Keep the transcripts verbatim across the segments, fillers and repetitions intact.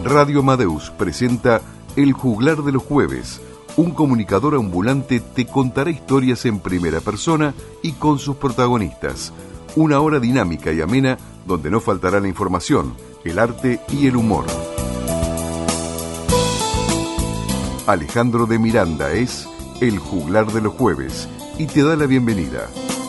Radio Amadeus presenta El Juglar de los Jueves. Un comunicador ambulante te contará historias en primera persona y con sus protagonistas. Una hora dinámica y amena donde no faltará la información, el arte y el humor. Alejandro de Miranda es El Juglar de los Jueves y te da la bienvenida.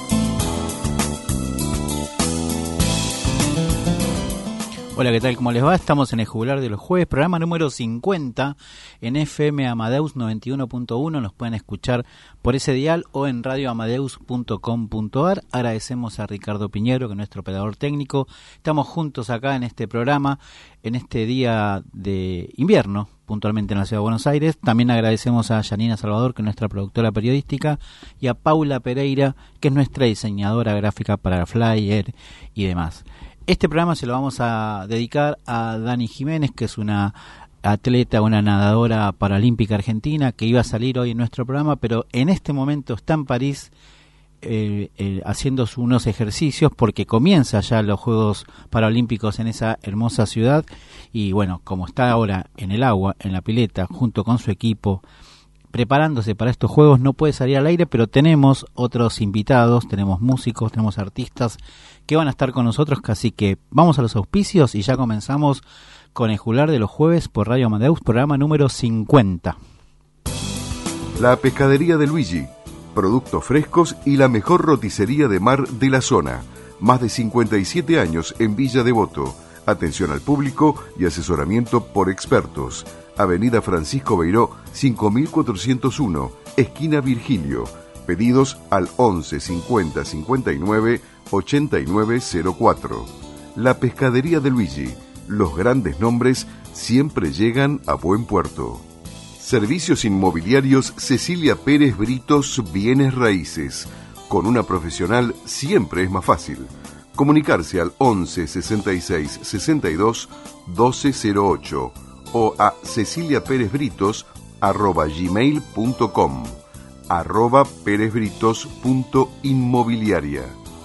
Hola, ¿qué tal? ¿Cómo les va? Estamos en El Juglar de los Jueves, programa número cincuenta en F M Amadeus noventa y uno punto uno. Nos pueden escuchar por ese dial o en radio amadeus punto com punto a r. Agradecemos a Ricardo Piñero, que es nuestro operador técnico. Estamos juntos acá en este programa, en este día de invierno, puntualmente en la Ciudad de Buenos Aires. También agradecemos a Yanina Salvador, que es nuestra productora periodística, y a Paula Pereira, que es nuestra diseñadora gráfica para Flyer y demás. Este programa se lo vamos a dedicar a Dani Jiménez, que es una atleta, una nadadora paralímpica argentina, que iba a salir hoy en nuestro programa, pero en este momento está en París eh, eh, haciendo unos ejercicios porque comienza ya los Juegos Paralímpicos en esa hermosa ciudad. Y bueno, como está ahora en el agua, en la pileta, junto con su equipo, preparándose para estos juegos, no puede salir al aire, pero tenemos otros invitados, tenemos músicos, tenemos artistas que van a estar con nosotros, así que vamos a los auspicios y ya comenzamos con El Juglar de los Jueves por Radio Amadeus, programa número cincuenta. La Pescadería de Luigi, productos frescos y la mejor roticería de mar de la zona. Más de cincuenta y siete años en Villa Devoto. Atención al público y asesoramiento por expertos. Avenida Francisco Beiró, cinco mil cuatrocientos uno, esquina Virgilio. Pedidos al once cincuenta cincuenta y nueve ochenta y nueve cero cuatro. La Pescadería de Luigi. Los grandes nombres siempre llegan a buen puerto. Servicios inmobiliarios Cecilia Pérez Britos Bienes Raíces. Con una profesional siempre es más fácil. Comunicarse al once sesenta y seis sesenta y dos doce cero ocho o a ceciliaperezbritos arroba gmail punto com, arroba perezbritos punto inmobiliaria.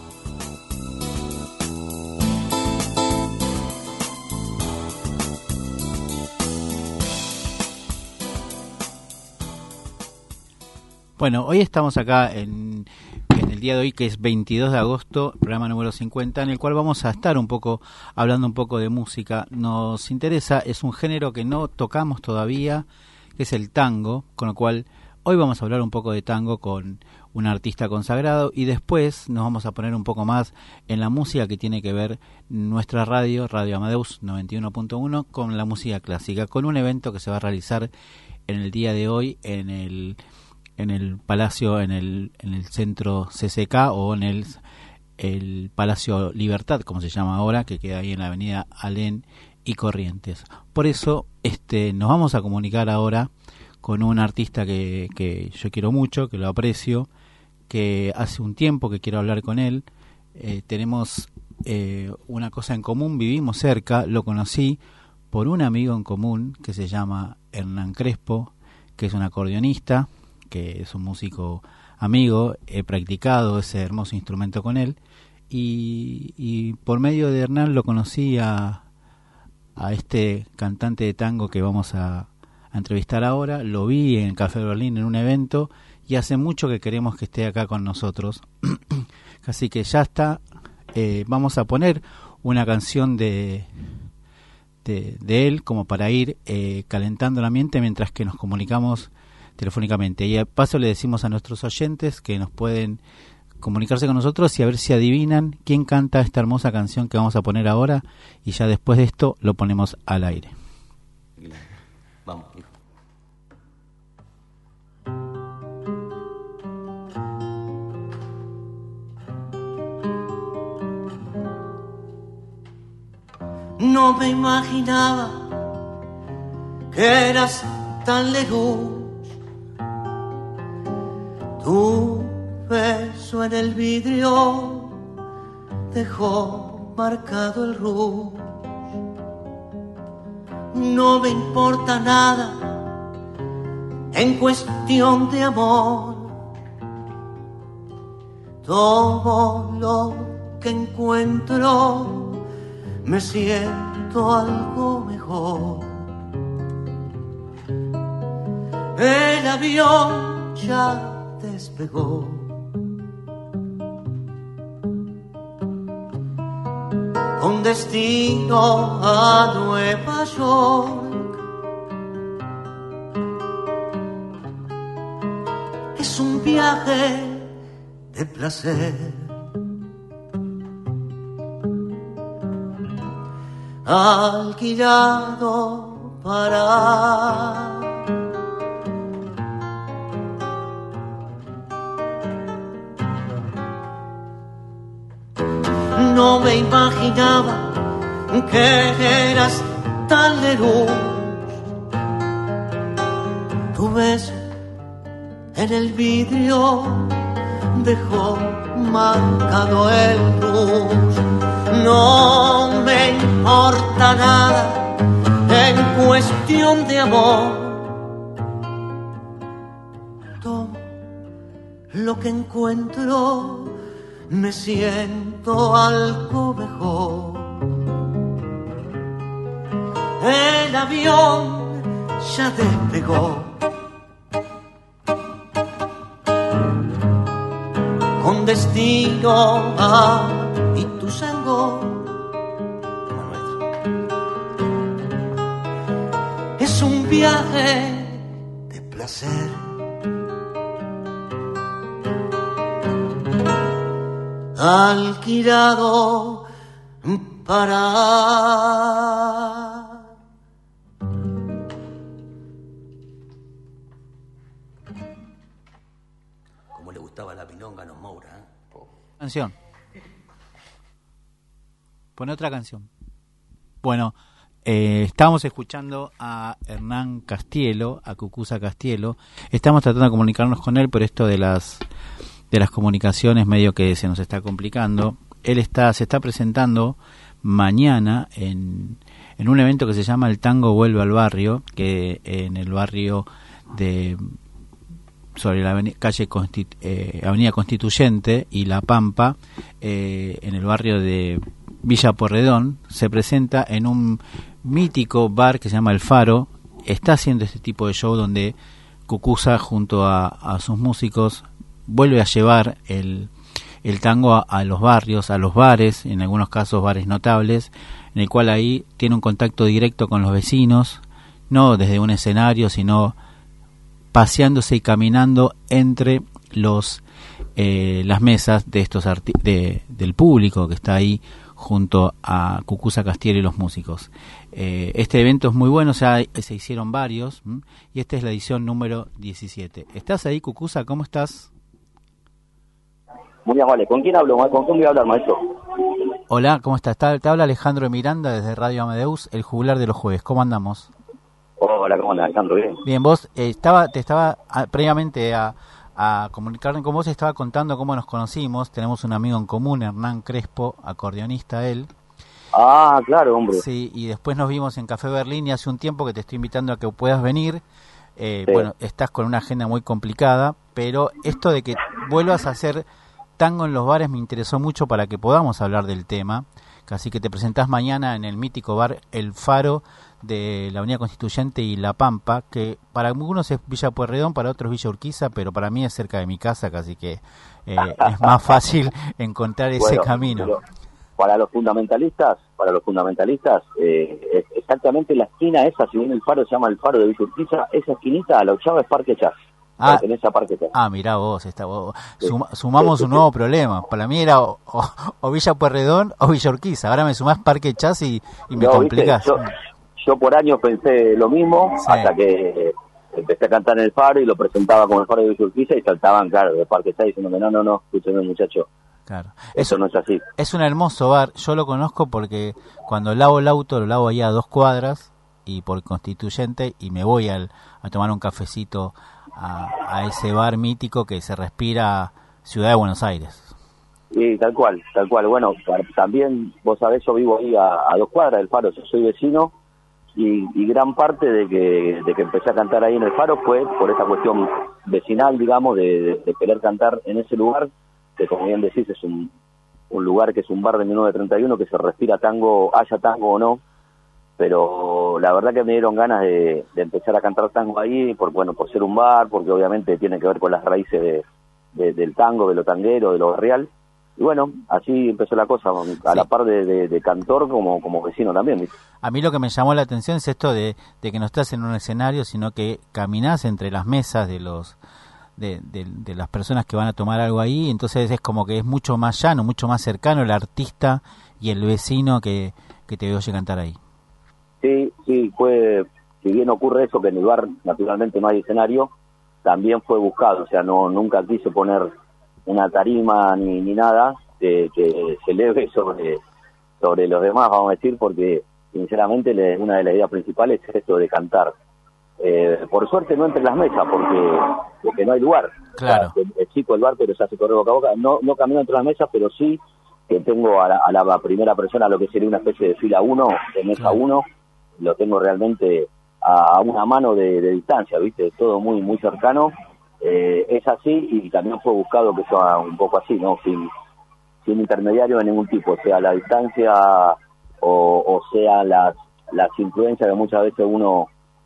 Bueno, hoy estamos acá en, en el día de hoy, que es veintidós de agosto, programa número cincuenta, en el cual vamos a estar un poco hablando un poco de música. Nos interesa, es un género que no tocamos todavía, que es el tango, con lo cual hoy vamos a hablar un poco de tango con un artista consagrado y después nos vamos a poner un poco más en la música que tiene que ver nuestra radio, Radio Amadeus noventa y uno punto uno, con la música clásica, con un evento que se va a realizar en el día de hoy en el... en el Palacio, en el en el Centro C C K o en el, el Palacio Libertad, como se llama ahora, que queda ahí en la avenida Alén y Corrientes. Por eso este nos vamos a comunicar ahora con un artista que, que yo quiero mucho, que lo aprecio, que hace un tiempo que quiero hablar con él. Eh, tenemos eh, una cosa en común, vivimos cerca, lo conocí por un amigo en común que se llama Hernán Crespo, que es un acordeonista, que es un músico amigo, he practicado ese hermoso instrumento con él y, y por medio de Hernán lo conocí a, a este cantante de tango que vamos a, a entrevistar ahora. Lo vi en Café Berlín en un evento y hace mucho que queremos que esté acá con nosotros. Así que ya está, eh, vamos a poner una canción de, de, de él como para ir eh, calentando el ambiente mientras que nos comunicamos telefónicamente. Y a paso le decimos a nuestros oyentes que nos pueden comunicarse con nosotros y a ver si adivinan quién canta esta hermosa canción que vamos a poner ahora, y ya después de esto lo ponemos al aire. Vamos. No me imaginaba que eras tan lejos. Tu beso en el vidrio dejó marcado el rouge. No me importa nada en cuestión de amor. Todo lo que encuentro me siento algo mejor. el avión ya despegó. Con destino a Nueva York. Es un viaje de placer. Alquilado para no me imaginaba que eras tan lejos. Tu beso en el vidrio dejó marcado el rouge. No me importa nada en cuestión de amor. Tomo lo que encuentro, me siento algo mejor. El avión ya despegó. Con destino a Ituzaingó. Es un viaje de placer. Alquilado para como le gustaba la pinonga a los Moura, ¿eh? Canción. Pone otra canción. Bueno, eh, estábamos escuchando a Hernán Castielo, a Cucuza Castielo. Estamos tratando de comunicarnos con él, pero esto de las de las comunicaciones medio que se nos está complicando. Él está se está presentando mañana en, en un evento que se llama El Tango Vuelve al Barrio, que en el barrio de sobre la avenida, calle Constitu, eh, Avenida Constituyente y La Pampa, eh, en el barrio de Villa Pueyrredón, se presenta en un mítico bar que se llama El Faro. Está haciendo este tipo de show donde Cucuza junto a, a sus músicos vuelve a llevar el, el tango a, a los barrios, a los bares, en algunos casos bares notables, en el cual ahí tiene un contacto directo con los vecinos, no desde un escenario, sino paseándose y caminando entre los eh, las mesas de estos arti- de, del público que está ahí junto a Cucuza Castielo y los músicos. Eh, este evento es muy bueno, o sea, se hicieron varios, ¿m? Y esta es la edición número diecisiete. ¿Estás ahí, Cucuza? ¿Cómo estás? Muy amable. ¿Con quién hablo? ¿Con quién voy a hablar, maestro? Hola, ¿cómo estás? Te habla Alejandro Miranda desde Radio Amadeus, el jugular de los jueves. ¿Cómo andamos? Hola, ¿cómo andas, Alejandro? Bien. Bien, vos, eh, estaba, te estaba a, previamente a, a comunicarme con vos, estaba contando cómo nos conocimos. Tenemos un amigo en común, Hernán Crespo, acordeonista él. Ah, claro, hombre. Sí, y después nos vimos en Café Berlín y hace un tiempo que te estoy invitando a que puedas venir. Eh, sí. Bueno, estás con una agenda muy complicada, pero esto de que vuelvas a hacer tango en los bares me interesó mucho para que podamos hablar del tema. Así que te presentás mañana en el mítico bar El Faro de la Avenida Constituyente y La Pampa, que para algunos es Villa Pueyrredón, para otros Villa Urquiza, pero para mí es cerca de mi casa, así que eh, es más fácil encontrar ese bueno, camino. Pero para los fundamentalistas, para los fundamentalistas, eh, es exactamente la esquina esa, si bien el faro se llama el faro de Villa Urquiza, esa esquinita a la ochava es Parque Chas. Ah, esa Parque Chas. ah, mirá vos, está, vos. Sum, sumamos sí, sí, un nuevo sí. problema. Para mí era o, o, o Villa Pueyrredón o Villa Urquiza. Ahora me sumás Parque Chas y, y me no, complicás. Yo, yo por años pensé lo mismo, sí. hasta que empecé a cantar en el Faro y lo presentaba como el Faro de Villa Urquiza y saltaban, claro, de Parque Chas diciéndome, no, no, no, escúcheme, muchacho. Claro. Eso no es así. Es un hermoso bar. Yo lo conozco porque cuando lavo el auto, lo lavo allá a dos cuadras y por Constituyente y me voy al, a tomar un cafecito A, a ese bar mítico que se respira Ciudad de Buenos Aires. Sí, tal cual, tal cual. Bueno, también, vos sabés, yo vivo ahí a, a dos cuadras del Faro, yo soy vecino, y, y gran parte de que de que empecé a cantar ahí en el Faro fue por esa cuestión vecinal, digamos, de, de, de querer cantar en ese lugar, que como bien decís, es un, un lugar que es un bar de mil novecientos treinta y uno, que se respira tango, haya tango o no, pero la verdad que me dieron ganas de, de empezar a cantar tango ahí, por, bueno, por ser un bar, porque obviamente tiene que ver con las raíces de, de, del tango, de lo tanguero, de lo barrial. Y bueno, así empezó la cosa, a sí. la par de, de, de cantor como, como vecino también. ¿Viste? A mí lo que me llamó la atención es esto de, de que no estás en un escenario, sino que caminás entre las mesas de los de, de, de las personas que van a tomar algo ahí, entonces es como que es mucho más llano, mucho más cercano el artista y el vecino que, que te oye cantar ahí. Sí, sí, fue, si bien ocurre eso, que en el bar naturalmente no hay escenario, también fue buscado, o sea, no nunca quise poner una tarima ni, ni nada que, que se eleve sobre, sobre los demás, vamos a decir, porque sinceramente le, una de las ideas principales es esto de cantar. Eh, por suerte no entre las mesas, porque, porque no hay lugar. Claro. O sea, es chico el bar, pero se hace correr boca a boca. No, no camino entre las mesas, pero sí que tengo a la, a la primera persona, lo que sería una especie de fila uno, de mesa uno, lo tengo realmente a, a una mano de, de distancia, ¿viste? Todo muy, muy cercano. Eh, es así, y también fue buscado que sea un poco así, ¿no? Sin, sin intermediario de ningún tipo, sea la distancia o, o sea las, las influencias que muchas veces uno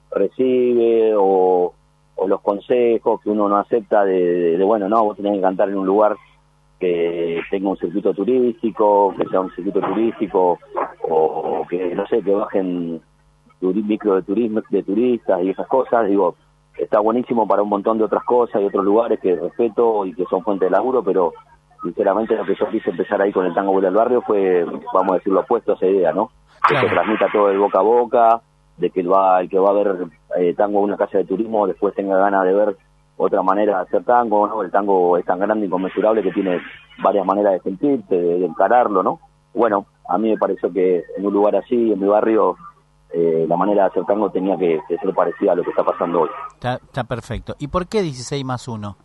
recibe o, o los consejos que uno no acepta de, de, de, bueno, no, vos tenés que cantar en un lugar que tenga un circuito turístico, que sea un circuito turístico, o, o que, no sé, que bajen micro de turismo, de turistas y esas cosas, digo, está buenísimo para un montón de otras cosas y otros lugares que respeto y que son fuente de laburo, pero sinceramente lo que yo quise empezar ahí con el tango vuelve al barrio fue, vamos a decir, lo opuesto a esa idea, ¿no? Que Claro. se transmita todo el boca a boca, de que el, va, el que va a ver eh, tango en una casa de turismo después tenga ganas de ver otra manera de hacer tango, ¿no? El tango es tan grande y inconmensurable que tiene varias maneras de sentirse, de, de encararlo, ¿no? Bueno, a mí me pareció que en un lugar así, en mi barrio, Eh, la manera de hacer tango tenía que, que ser parecida a lo que está pasando hoy. Está, está perfecto. ¿Y por qué dieciséis más uno?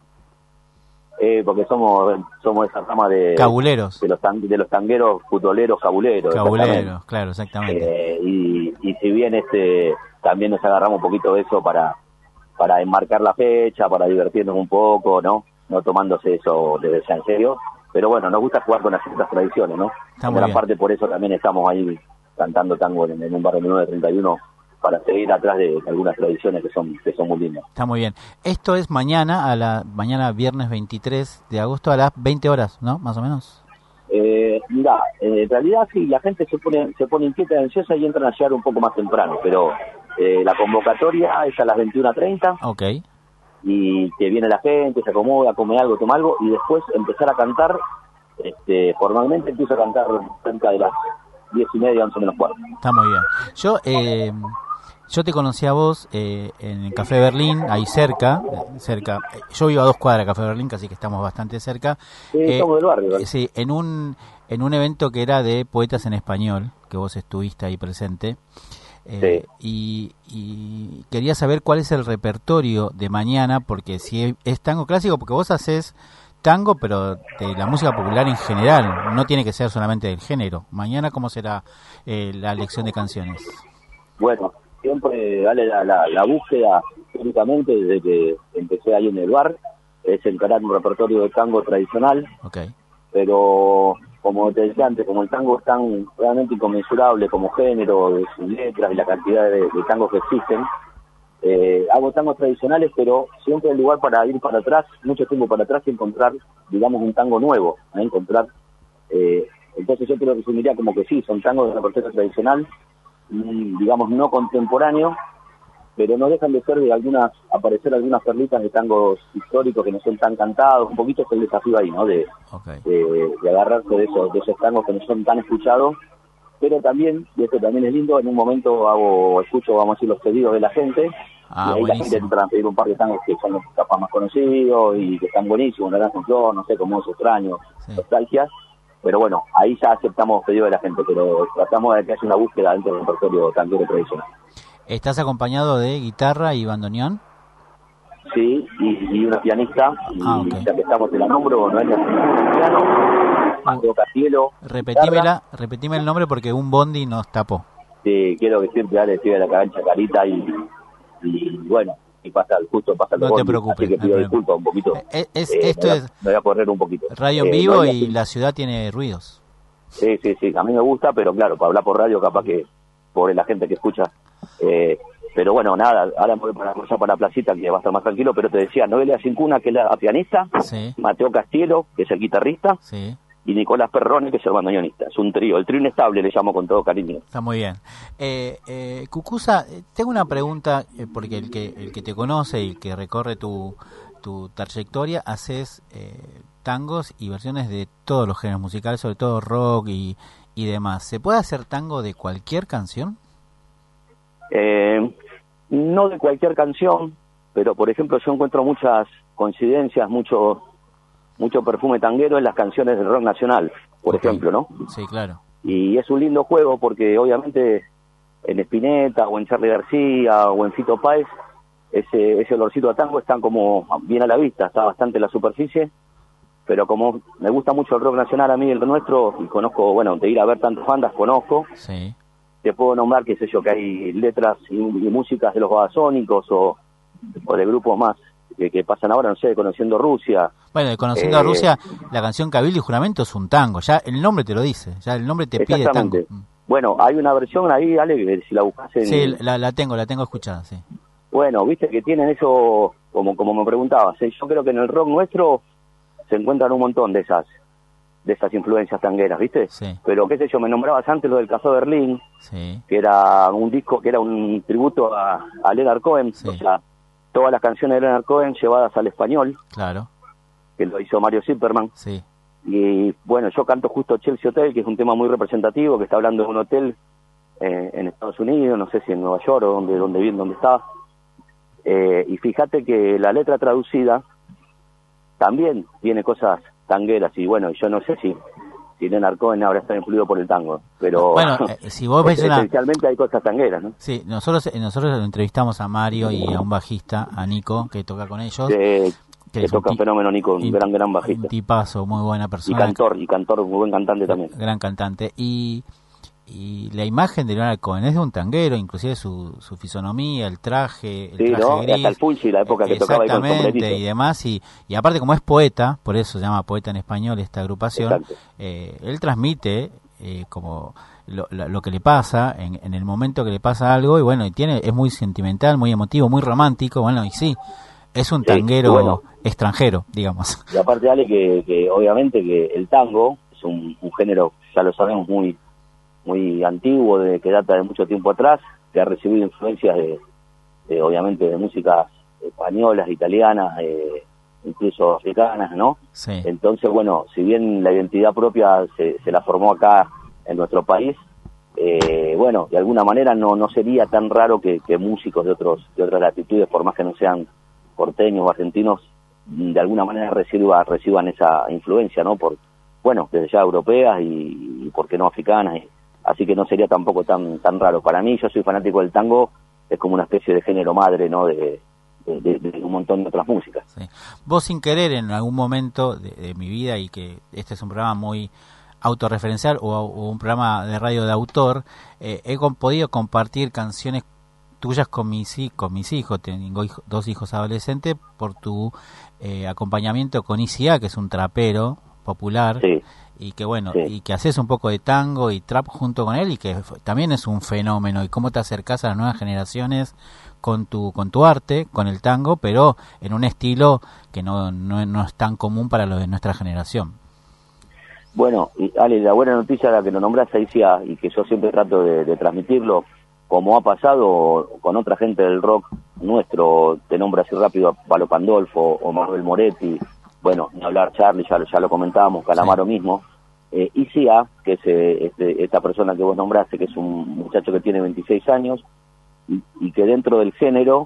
Eh, porque somos somos esa rama de Cabuleros. de los tan, de los tangueros, futoleros, cabuleros. Cabuleros, claro, exactamente. Eh, y, y si bien este también nos agarramos un poquito de eso para para enmarcar la fecha, para divertirnos un poco, ¿no? No tomándose eso desde ya en serio. Pero bueno, nos gusta jugar con las ciertas tradiciones, ¿no? Está En muy gran bien. parte por eso también estamos ahí cantando tango en, en un barrio menor de treinta y uno para seguir atrás de algunas tradiciones que son que son muy lindas. Está muy bien. Esto es mañana, a la mañana viernes veintitrés de agosto a las veinte horas, ¿no? Más o menos. Eh, mira, eh, en realidad sí, la gente se pone se pone inquieta y ansiosa y entran a llegar un poco más temprano, pero eh, la convocatoria es a las veintiuna treinta Ok. y que viene la gente, se acomoda, come algo, toma algo y después empezar a cantar, este, formalmente empiezo a cantar cerca de las diez y media, once menos cuarto. Está muy bien. Yo eh, yo te conocí a vos eh, en el Café Berlín, ahí cerca, cerca. Yo vivo a dos cuadras de Café Berlín, casi que estamos bastante cerca. Sí, Eh, somos del barrio, ¿verdad? eh, sí, en un en un evento que era de poetas en español, que vos estuviste ahí presente. Eh, y, y quería saber cuál es el repertorio de mañana, porque si es, es tango clásico, porque vos haces tango, pero de la música popular en general, no tiene que ser solamente del género. Mañana, ¿cómo será eh, la elección de canciones? Bueno, siempre dale la, la, la búsqueda, únicamente desde que empecé ahí en el bar, es encarar un repertorio de tango tradicional, Okay. pero como te decía antes, como el tango es tan realmente inconmensurable como género, de sus letras y la cantidad de, de tangos que existen, eh, hago tangos tradicionales, pero siempre hay lugar para ir para atrás, mucho tiempo para atrás y encontrar, digamos, un tango nuevo, ¿eh? encontrar, eh, entonces yo te lo resumiría como que sí, son tangos de repertorio tradicional, digamos no contemporáneo, pero no dejan de ser de algunas, aparecer algunas perlitas de tangos históricos que no son tan cantados, un poquito es el desafío ahí, ¿no? De, Okay. de, de agarrarse de esos, de esos tangos que no son tan escuchados, pero también, y esto también es lindo, en un momento hago, escucho, vamos a decir, los pedidos de la gente, Ah, y ahí buenísimo. la gente entra a pedir un par de tangos que son los capaz más conocidos y que están buenísimos, La Gran Flor, no sé, como esos extraños, Sí. nostalgias. Pero bueno, ahí ya aceptamos pedido de la gente, pero tratamos de que haya una búsqueda dentro del repertorio tanguero tradicional. ¿Estás acompañado de guitarra y bandoneón? Sí, y, y una pianista, y Ah, ok. ya que estamos en la nombro, Noelia piano, Mateo Castielo. Repetímela, repetime el nombre porque un bondi nos tapó. Sí, quiero que siempre Ale siga la cancha carita y, y bueno, y pasa justo pasa el No te bondi, preocupes, así que no hay pido problema. disculpas un poquito. Es, es- Eh, esto me voy a- es me voy a correr un poquito. radio en Eh, vivo Noelia, y sí. la ciudad tiene ruidos. Sí, sí, sí, a mí me gusta, pero claro, para hablar por radio capaz que por la gente que escucha Eh, pero bueno, nada, ahora me voy para cruzar para Placita, que va a estar más tranquilo, pero te decía, Noelia Cincuna, que es la pianista, Sí. Mateo Castielo, que es el guitarrista, Sí. y Nicolás Perrone, que es el bandoneonista. Es un trío, el trío inestable le llamo con todo cariño. Está muy bien. Eh, eh, Cucuza, tengo una pregunta, eh, porque el que el que te conoce y el que recorre tu, tu trayectoria, haces eh, tangos y versiones de todos los géneros musicales, sobre todo rock y, y demás. ¿Se puede hacer tango de cualquier canción? Eh, no de cualquier canción, pero por ejemplo yo encuentro muchas coincidencias, mucho mucho perfume tanguero en las canciones del rock nacional, por Okay. ejemplo, ¿no? Sí, claro. Y es un lindo juego porque obviamente en Spinetta o en Charly García o en Fito Páez ese, ese olorcito a tango está como bien a la vista, está bastante en la superficie, pero como me gusta mucho el rock nacional a mí, el nuestro, y conozco, bueno, de ir a ver tantas bandas, conozco, Sí. te puedo nombrar, qué sé yo, que hay letras y, y músicas de los Babasónicos o, o de grupos más que, que pasan ahora, no sé, Conociendo Rusia. Bueno, de Conociendo Eh, a Rusia, la canción Cabildo y Juramento es un tango, ya el nombre te lo dice, ya el nombre te pide tango. Exactamente. Bueno, hay una versión ahí, Ale, que si la buscas en... Sí, la, la tengo, la tengo escuchada, sí. Bueno, viste que tienen eso, como como me preguntabas, ¿eh? Yo creo que en el rock nuestro se encuentran un montón de esas de esas influencias tangueras, ¿viste? Sí. Pero qué sé yo, me nombrabas antes lo del Café Berlín, Sí. que era un disco, que era un tributo a, a Leonard Cohen, Sí. o sea, todas las canciones de Leonard Cohen llevadas al español, Claro, que lo hizo Mario Zipperman. sí. Y bueno, yo canto justo Chelsea Hotel, que es un tema muy representativo, que está hablando de un hotel eh, en Estados Unidos, no sé si en Nueva York o donde, donde bien, donde está. Eh, y fíjate que la letra traducida también tiene cosas tangueras, y bueno, yo no sé si, si Leonard Cohen habrá estado influido por el tango, pero Bueno, eh, si vos ves una... esencialmente hay cosas tangueras, ¿no? Sí, nosotros eh, nosotros entrevistamos a Mario y a un bajista, a Nico, que toca con ellos. Que, que que es un toca ti- fenómeno Nico, un y- gran, gran Un bajista. tipazo, muy buena Y persona. cantor, y cantor, muy buen cantante también. Gran cantante. Y, y la imagen de Leonard Cohen es de un tanguero, inclusive su, su fisonomía, el traje, el Sí, traje ¿no? gris. Hasta el Fulci, la época que tocaba ahí con Exactamente, sombrerito. y demás. Y, y aparte, como es poeta, por eso se llama Poeta en Español esta agrupación, Exacto. eh, él transmite eh, como lo, lo, lo que le pasa en, en el momento que le pasa algo, y bueno, y tiene es muy sentimental, muy emotivo, muy romántico, bueno, y sí, es un Sí, tanguero y bueno. extranjero, digamos. Y aparte, Ale, que, que obviamente que el tango es un, un género, ya lo sabemos, muy muy antiguo, de que data de mucho tiempo atrás, que ha recibido influencias de, de, obviamente, de músicas españolas, italianas, eh, incluso africanas, ¿no? Sí. Entonces, bueno, si bien la identidad propia se, se la formó acá en nuestro país, eh, bueno, de alguna manera no no sería tan raro que, que músicos de otros de otras latitudes, por más que no sean porteños o argentinos, de alguna manera reciba, reciban esa influencia, ¿no? Por, bueno, desde ya europeas y, y por qué no africanas, y, así que no sería tampoco tan tan raro. Para mí, yo soy fanático del tango, es como una especie de género madre, ¿no? De, de, de, de un montón de otras músicas. Sí. Vos, sin querer, en algún momento de, de mi vida, y que este es un programa muy autorreferencial o, o un programa de radio de autor, eh, he con, podido compartir canciones tuyas con mis, con mis hijos, tengo hijo, dos hijos adolescentes, por tu eh, acompañamiento con I C A, que es un trapero popular, Sí. y que bueno, Sí. y que haces un poco de tango y trap junto con él, y que f- también es un fenómeno, y cómo te acercás a las nuevas generaciones con tu con tu arte, con el tango, pero en un estilo que no, no, no es tan común para los de nuestra generación. Bueno, y Ale, la buena noticia, la que lo nombraste ahí, sí, ah, y que yo siempre trato de, de transmitirlo, como ha pasado con otra gente del rock nuestro, te nombro así rápido a Palo Pandolfo o Manuel Moretti, bueno, ni hablar Charlie, ya, lo- ya lo comentábamos, Calamaro Sí. mismo, eh, I C A, que es eh, este, esta persona que vos nombraste, que es un muchacho que tiene veintiséis años, y, y que dentro del género,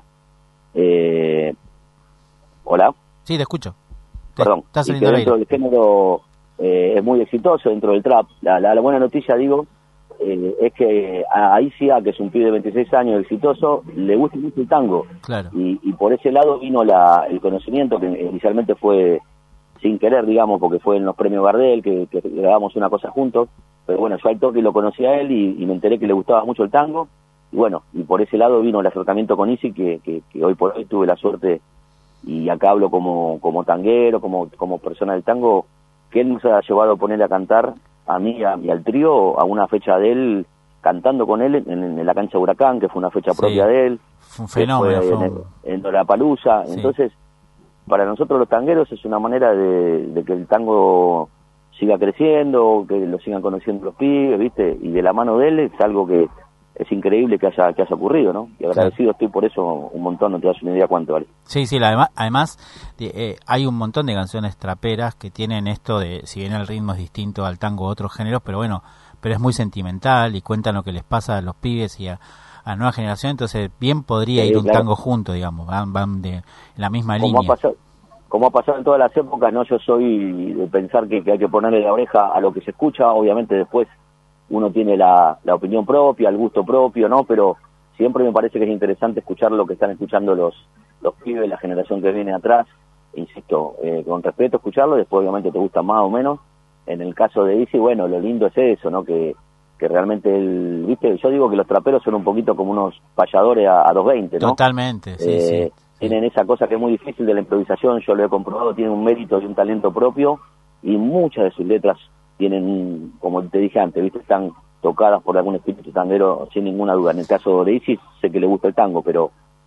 eh, hola, Sí, te escucho. Te- perdón, estás y que saliendo al dentro aire. del género eh, es muy exitoso dentro del trap. La, la, la buena noticia, digo, eh, es que a I C A, que es un pibe de veintiséis años exitoso, le gusta mucho el tango. Claro. Y, y por ese lado vino la, el conocimiento, que inicialmente fue sin querer, digamos, porque fue en los premios Gardel, que, que grabamos una cosa juntos, pero bueno, yo al toque lo conocí a él y, y me enteré que le gustaba mucho el tango, y bueno, y por ese lado vino el acercamiento con Isi, que, que, que hoy por hoy tuve la suerte, y acá hablo como, como tanguero, como, como persona del tango, que él nos ha llevado a poner a cantar a mí y, a, y al trío a una fecha de él cantando con él en, en la cancha Huracán, que fue una fecha sí. propia de él. Fue un fenómeno. Fue fue en, un... en Lollapalooza. Sí. Entonces, para nosotros los tangueros es una manera de, de que el tango siga creciendo, que lo sigan conociendo los pibes, ¿viste? Y de la mano de él es algo que es increíble que haya que haya ocurrido, ¿no? Y agradecido sí. estoy por eso un montón, no te das una idea cuánto vale. Sí, sí, la, además, además eh, hay un montón de canciones traperas que tienen esto de, si bien el ritmo es distinto al tango u otros géneros, pero bueno, pero es muy sentimental y cuentan lo que les pasa a los pibes y a, a la nueva generación, entonces bien podría sí, ir un claro. tango junto, digamos, van, van de la misma como línea. Ha pasado, como ha pasado en todas las épocas, no, yo soy de pensar que, que hay que ponerle la oreja a lo que se escucha, obviamente después uno tiene la, la opinión propia, el gusto propio, ¿no? Pero siempre me parece que es interesante escuchar lo que están escuchando los los pibes, la generación que viene atrás, insisto, eh, con respeto escucharlo, después obviamente te gusta más o menos. En el caso de Easy, bueno, lo lindo es eso, ¿no? Que, que realmente, el, viste, yo digo que los traperos son un poquito como unos payadores a, a doscientos veinte, ¿no? Totalmente, sí, eh, sí. Tienen esa cosa que es muy difícil de la improvisación, yo lo he comprobado, tienen un mérito y un talento propio, y muchas de sus letras tienen, como te dije antes, viste, están tocadas por algún espíritu tanguero sin ninguna duda. En el caso de Isis sé que le gusta el tango, pero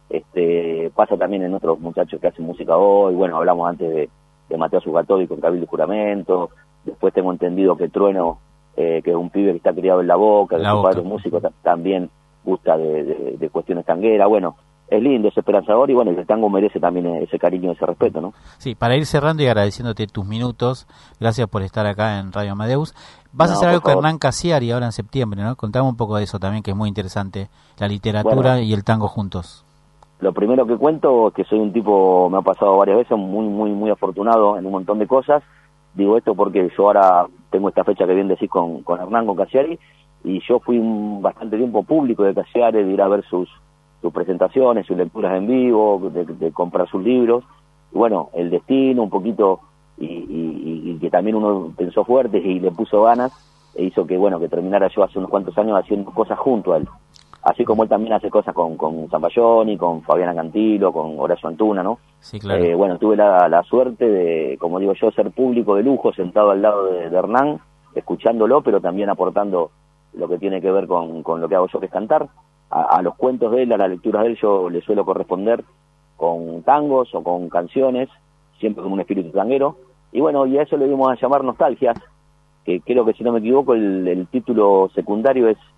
este pasa también en otros muchachos que hacen música hoy. Bueno, hablamos antes de, de Mateo Zugatori con Cabildo y Juramento. Después tengo entendido que Trueno, eh, que es un pibe que está criado en La Boca, que su padre es músico, también gusta de, de, de cuestiones tangueras. Bueno, es lindo, es esperanzador y bueno, el tango merece también ese cariño y ese respeto, ¿no? Sí, para ir cerrando y agradeciéndote tus minutos, gracias por estar acá en Radio Amadeus. Vas no, a hacer algo con Hernán Casiari ahora en septiembre, ¿no? Contame un poco de eso también, que es muy interesante, la literatura bueno, y el tango juntos. Lo primero que cuento es que soy un tipo, me ha pasado varias veces, muy, muy, muy afortunado en un montón de cosas. Digo esto porque yo ahora tengo esta fecha que bien decís con, con Hernán, con Casiari, y yo fui un, bastante tiempo público de Casiari, de ir a ver sus sus presentaciones, sus lecturas en vivo, de, de comprar sus libros, y bueno, el destino un poquito, y, y, y que también uno pensó fuerte y le puso ganas, e hizo que bueno, que terminara yo hace unos cuantos años haciendo cosas junto a él, así como él también hace cosas con, con Zamballoni, con Fabiana Cantilo, con Horacio Antuna, ¿no? Sí, claro. Eh, bueno, tuve la, la suerte de, como digo yo, ser público de lujo, sentado al lado de, de Hernán, escuchándolo, pero también aportando lo que tiene que ver con, con lo que hago yo, que es cantar. A, a los cuentos de él, a las lecturas de él, yo le suelo corresponder con tangos o con canciones, siempre con un espíritu tanguero. Y bueno, y a eso le dimos a llamar Nostalgias, que creo que si no me equivoco el, el título secundario es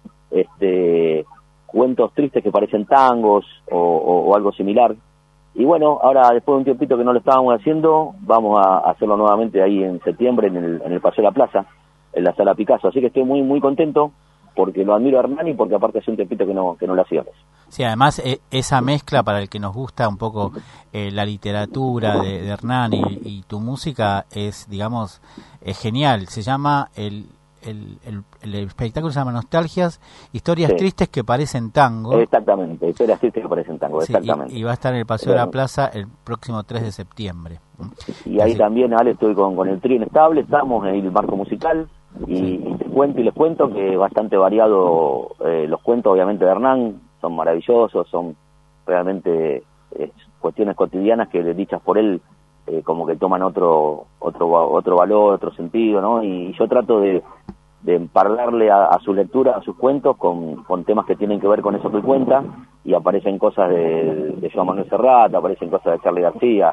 este cuentos tristes que parecen tangos o, o, o algo similar. Y bueno, ahora después de un tiempito que no lo estábamos haciendo, vamos a hacerlo nuevamente ahí en septiembre en el, en el Paseo de la Plaza, en la Sala Picasso. Así que estoy muy, muy contento, porque lo admiro a Hernán y porque aparte hace un tiempito que no, que no lo hacíamos. Sí, además eh, esa mezcla para el que nos gusta un poco eh, la literatura de, de Hernán y, y tu música es, digamos, es genial. Se llama, el, el, el, el espectáculo se llama Nostalgias, historias sí. tristes que parecen tango. Exactamente, historias tristes que parecen tango, sí, exactamente. Y, y va a estar en el Paseo de la Plaza el próximo tres de septiembre. Y ahí Así. también, Ale, estoy con, con el trío Inestable, estamos en el marco musical. Y, sí. y te cuento y les cuento que es bastante variado, eh, los cuentos obviamente de Hernán son maravillosos, son realmente eh, cuestiones cotidianas que dichas por él eh, como que toman otro otro otro valor, otro sentido, ¿no? Y yo trato de, de emparlarle a, a su lectura, a sus cuentos con, con temas que tienen que ver con eso que cuenta, y aparecen cosas de, de Joan Manuel Serrat, aparecen cosas de Charly García,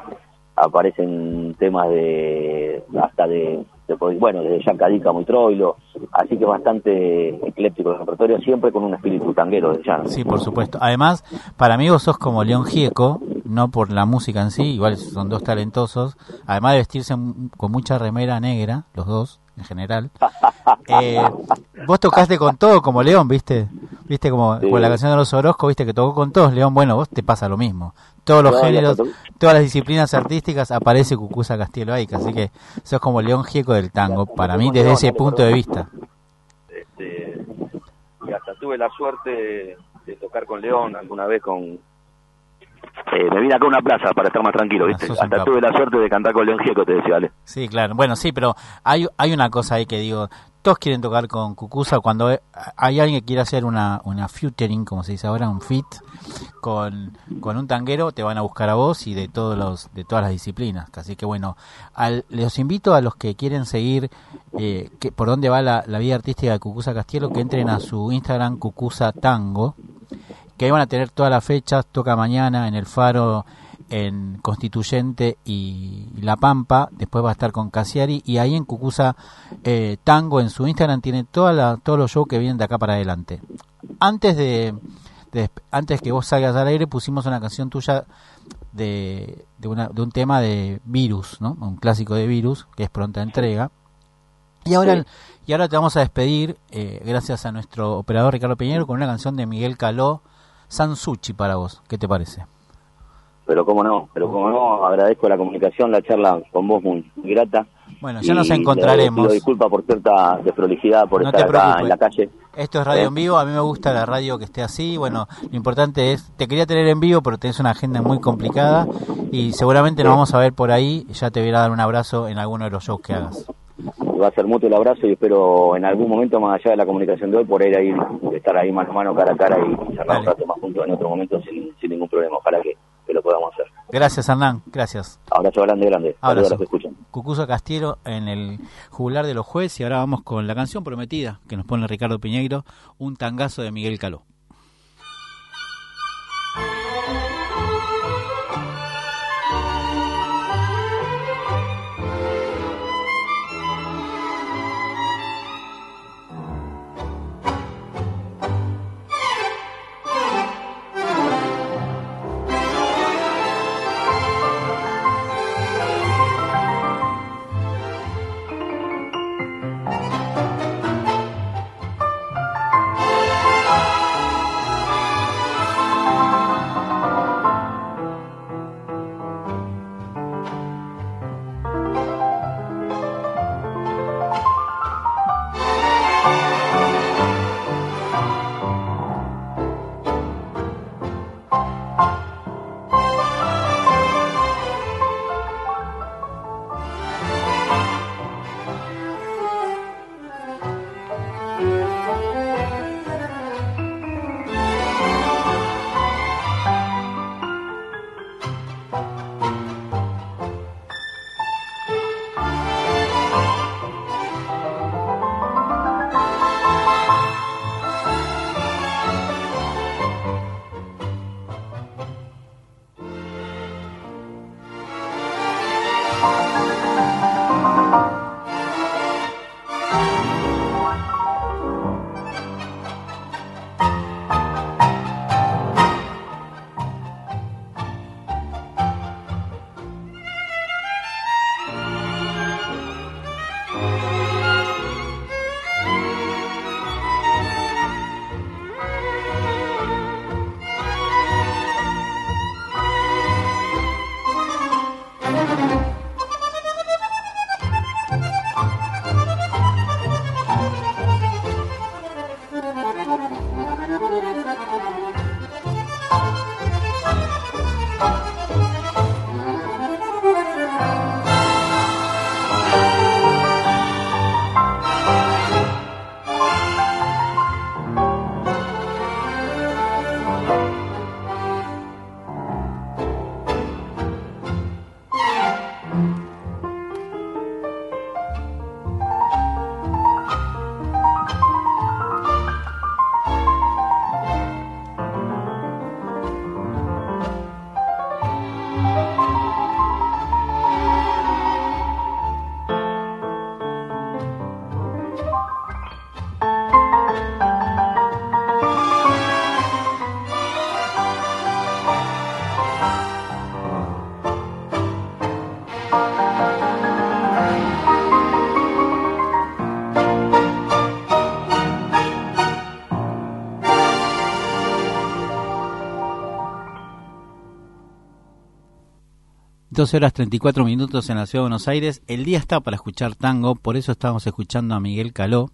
aparecen temas de hasta de, de bueno, de Jean Cadica, muy Troilo, así que bastante ecléptico el repertorio, siempre con un espíritu tanguero de Jan. Sí, por supuesto. Además, para mí vos sos como León Gieco, no por la música en sí, igual son dos talentosos, además de vestirse con mucha remera negra, los dos, en general. Eh, vos tocaste con todo como León, ¿viste? ¿Viste como sí. con la canción de los Orozco, viste que tocó con todos, León? Bueno, vos te pasa lo mismo. Todos los no, géneros, todas las disciplinas artísticas, aparece Cucuza Castillo Aica, así que sos como León Gieco del tango, para mí desde ese punto de vista. Este, y hasta tuve la suerte de tocar con León alguna vez con... Eh, me vine acá a una plaza para estar más tranquilo, ¿viste? Ah, hasta tuve la suerte de cantar con León Gieco, te decía, Ale. Sí, claro. Bueno, sí, pero hay hay una cosa ahí que digo, todos quieren tocar con Cucuza, cuando hay alguien que quiere hacer una una featuring, como se dice ahora, un feat con, con un tanguero, te van a buscar a vos y de todos los de todas las disciplinas. Así que bueno, al, los invito a los que quieren seguir eh, que, por dónde va la, la vida artística de Cucuza Castielo, que entren a su Instagram Cucuza Tango, que ahí van a tener todas las fechas. Toca mañana en el Faro, en Constituyente y La Pampa, después va a estar con Casiari, y ahí en Cucuza eh, Tango en su Instagram tiene toda la, todos los shows que vienen de acá para adelante. Antes de, de antes que vos salgas al aire pusimos una canción tuya de de, una, de un tema de Virus, ¿no? Un clásico de Virus, que es Pronta Entrega. Y ahora, sí. y ahora te vamos a despedir, eh, gracias a nuestro operador Ricardo Piñero, con una canción de Miguel Caló, Sansuchi, para vos. ¿Qué te parece? Pero cómo no, pero cómo no, agradezco la comunicación, la charla con vos muy, muy grata. Bueno, ya nos encontraremos. Pido disculpas por cierta desprolijidad por no estar acá en la calle. Esto es radio ¿Eh? en vivo, a mí me gusta la radio que esté así. Bueno, lo importante es, te quería tener en vivo, pero tenés una agenda muy complicada y seguramente nos vamos a ver por ahí. Ya te voy a dar un abrazo en alguno de los shows que hagas. Va a ser mutuo el abrazo y espero en algún momento, más allá de la comunicación de hoy, poder ir, estar ahí mano a mano, cara a cara y charlar un rato más juntos en otro momento sin, sin ningún problema. Ojalá que, que lo podamos hacer. Gracias, Hernán, gracias. Abrazo grande, grande. Abrazo. A los que escuchan. Cucuza Castielo en el jugular de los jueces, y ahora vamos con la canción prometida que nos pone Ricardo Piñeiro, un tangazo de Miguel Caló. doce horas treinta y cuatro minutos en la Ciudad de Buenos Aires. El día está para escuchar tango, por eso estamos escuchando a Miguel Caló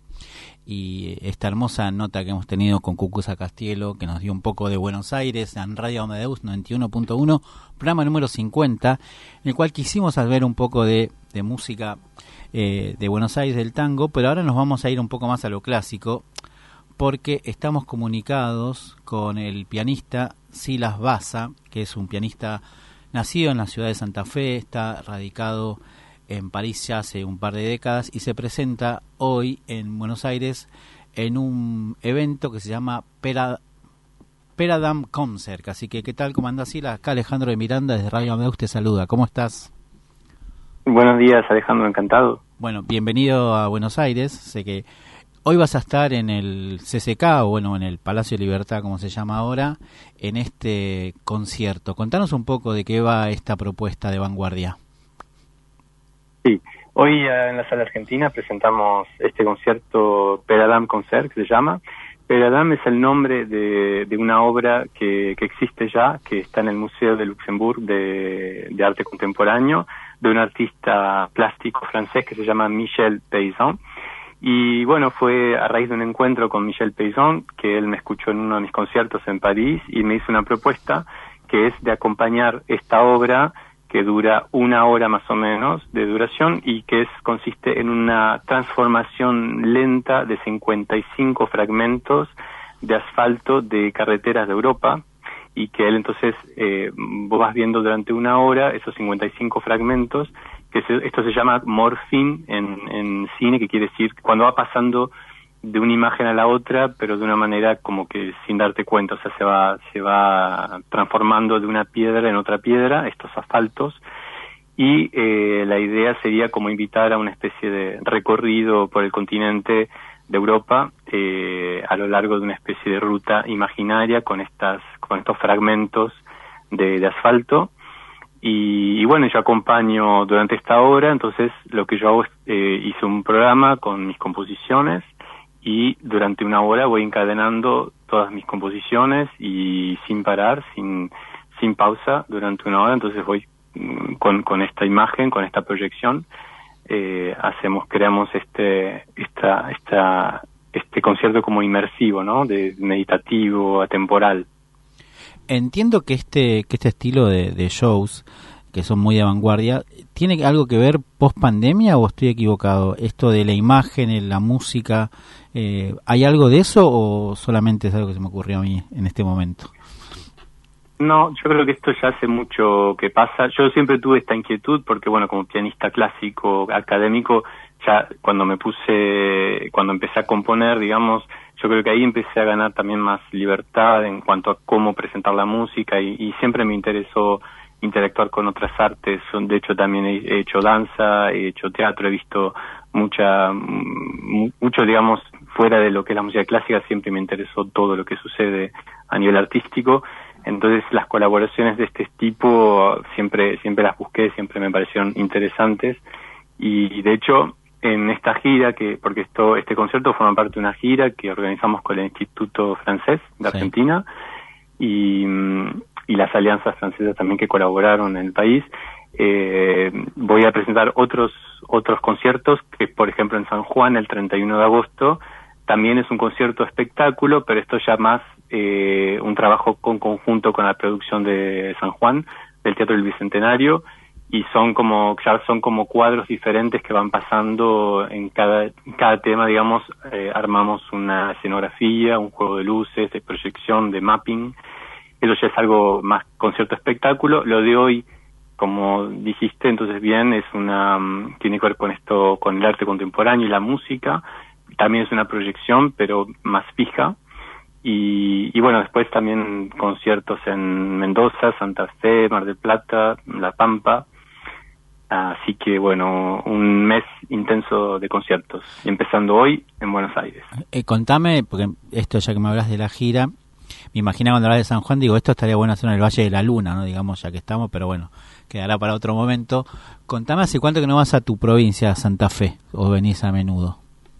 y esta hermosa nota que hemos tenido con Cucuza Castielo, que nos dio un poco de Buenos Aires en Radio Amadeus noventa y uno punto uno, programa número cincuenta, en el cual quisimos ver un poco de, de música eh, de Buenos Aires, del tango, pero ahora nos vamos a ir un poco más a lo clásico, porque estamos comunicados con el pianista Silas Baza, que es un pianista nacido en la ciudad de Santa Fe, está radicado en París ya hace un par de décadas y se presenta hoy en Buenos Aires en un evento que se llama Pera, Peradam Concert. Así que, ¿qué tal? ¿Cómo andás, Silas? Acá Alejandro de Miranda desde Radio Amadeus te saluda. ¿Cómo estás? Buenos días, Alejandro, encantado. Bueno, bienvenido a Buenos Aires. Sé que hoy vas a estar en el C C K, o bueno, en el Palacio de Libertad, como se llama ahora, en este concierto. Contanos un poco de qué va esta propuesta de vanguardia. Sí, hoy eh, en la Sala Argentina presentamos este concierto Peradam Concert, que se llama. Peradam es el nombre de, de una obra que, que existe ya, que está en el Museo de Luxemburg de, de Arte Contemporáneo, de un artista plástico francés que se llama Michel Paysan. Y bueno, fue a raíz de un encuentro con Michel Paysan, que él me escuchó en uno de mis conciertos en París y me hizo una propuesta que es de acompañar esta obra que dura una hora más o menos de duración y que es consiste en una transformación lenta de cincuenta y cinco fragmentos de asfalto de carreteras de Europa, y que él entonces, eh, vos vas viendo durante una hora esos cincuenta y cinco fragmentos, que se, esto se llama morphing en, en cine, que quiere decir cuando va pasando de una imagen a la otra, pero de una manera como que sin darte cuenta, o sea, se va se va transformando de una piedra en otra piedra, estos asfaltos, y eh, la idea sería como invitar a una especie de recorrido por el continente de Europa eh, a lo largo de una especie de ruta imaginaria con estas con estos fragmentos de, de asfalto. Y, y bueno, yo acompaño durante esta hora, entonces lo que yo hago es, eh, hice un programa con mis composiciones, y durante una hora voy encadenando todas mis composiciones y sin parar, sin sin pausa durante una hora. Entonces voy con con esta imagen, con esta proyección, eh, hacemos, creamos este esta esta este concierto como inmersivo, ¿no? De meditativo, atemporal. Entiendo que este que este estilo de, de shows, que son muy de vanguardia, ¿tiene algo que ver post pandemia o estoy equivocado? Esto de la imagen, la música, eh, ¿hay algo de eso o solamente es algo que se me ocurrió a mí en este momento? No, yo creo que esto ya hace mucho que pasa. Yo siempre tuve esta inquietud porque, bueno, como pianista clásico, académico, ya cuando me puse, cuando empecé a componer, digamos, yo creo que ahí empecé a ganar también más libertad en cuanto a cómo presentar la música, y, y siempre me interesó interactuar con otras artes. De hecho, también he hecho danza, he hecho teatro, he visto mucha, mucho, digamos, fuera de lo que es la música clásica. Siempre me interesó todo lo que sucede a nivel artístico. Entonces, las colaboraciones de este tipo siempre, siempre las busqué, siempre me parecieron interesantes. Y de hecho, en esta gira, que porque esto este concierto forma parte de una gira que organizamos con el Instituto Francés de Argentina, sí. y y las alianzas francesas también que colaboraron en el país, eh, voy a presentar otros otros conciertos, que por ejemplo en San Juan el treinta y uno de agosto también es un concierto espectáculo, pero esto ya más eh, un trabajo con conjunto con la producción de San Juan, del Teatro del Bicentenario, y son como ya son como cuadros diferentes que van pasando en cada en cada tema, digamos, eh, armamos una escenografía, un juego de luces, de proyección, de mapping. Eso ya es algo más concierto espectáculo. Lo de hoy, como dijiste, entonces bien, es una tiene que ver con esto, con el arte contemporáneo y la música. También es una proyección, pero más fija. Y, y bueno, después también conciertos en Mendoza, Santa Fe, Mar del Plata, La Pampa. Así que bueno, un mes intenso de conciertos, empezando hoy en Buenos Aires. Eh, contame, porque esto ya que me hablas de la gira, me imaginaba cuando hablas de San Juan, digo, esto estaría bueno hacer en el Valle de la Luna, ¿no? Digamos, ya que estamos, pero bueno, quedará para otro momento. Contame, ¿hace cuánto que no vas a tu provincia, a Santa Fe, o venís a menudo?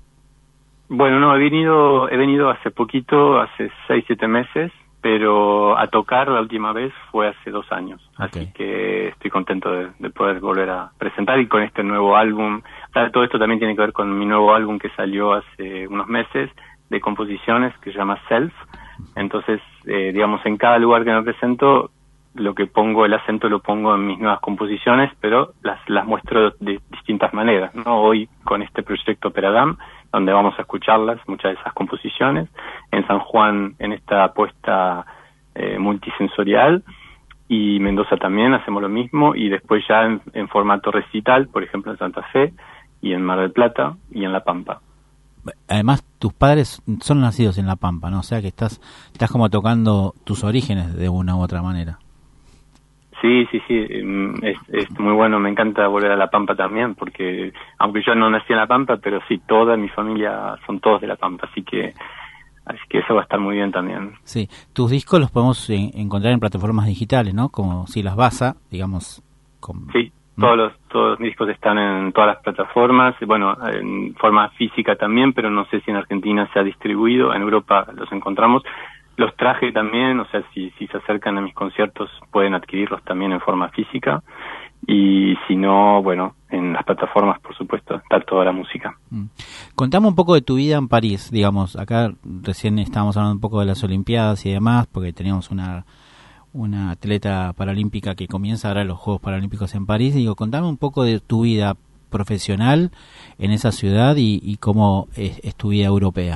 Bueno, no, he venido, he venido hace poquito, hace seis, siete meses, pero a tocar la última vez fue hace dos años. Okay. Así que estoy contento de, de poder volver a presentar, y con este nuevo álbum. O sea, todo esto también tiene que ver con mi nuevo álbum que salió hace unos meses, de composiciones, que se llama Self. Entonces, eh, digamos, en cada lugar que me presento, lo que pongo, el acento lo pongo en mis nuevas composiciones, pero las las muestro de distintas maneras, ¿no? Hoy con este proyecto Peradam, donde vamos a escucharlas, muchas de esas composiciones. En San Juan, en esta apuesta eh, multisensorial, y Mendoza también hacemos lo mismo, y después ya en, en formato recital, por ejemplo en Santa Fe, y en Mar del Plata, y en La Pampa. Además, tus padres son nacidos en La Pampa, ¿no? O sea que estás, estás como tocando tus orígenes de una u otra manera. Sí, sí, sí, es, es muy bueno, me encanta volver a La Pampa también, porque aunque yo no nací en La Pampa, pero sí, toda mi familia son todos de La Pampa, así que así que eso va a estar muy bien también. Sí, tus discos los podemos en, encontrar en plataformas digitales, ¿no? Como si las Basa, digamos. Con, sí, ¿no? todos los todos los discos están en todas las plataformas, bueno, en forma física también, pero no sé si en Argentina se ha distribuido, en Europa los encontramos. Los traje también, o sea, si, si se acercan a mis conciertos pueden adquirirlos también en forma física, y si no, bueno, en las plataformas, por supuesto, está toda la música. Mm. Contame un poco de tu vida en París, digamos, acá recién estábamos hablando un poco de las Olimpiadas y demás, porque teníamos una una atleta paralímpica que comienza ahora los Juegos Paralímpicos en París. Digo, contame un poco de tu vida profesional en esa ciudad y, y cómo es, es tu vida europea.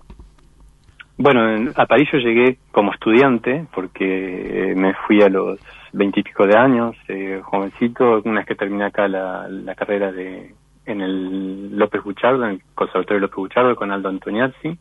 Bueno, en, a París yo llegué como estudiante, porque me fui a los veintipico de años, eh, jovencito, una vez que terminé acá la, la carrera de en el López Buchardo, en el Conservatorio López Buchardo con Aldo Antoniazzi,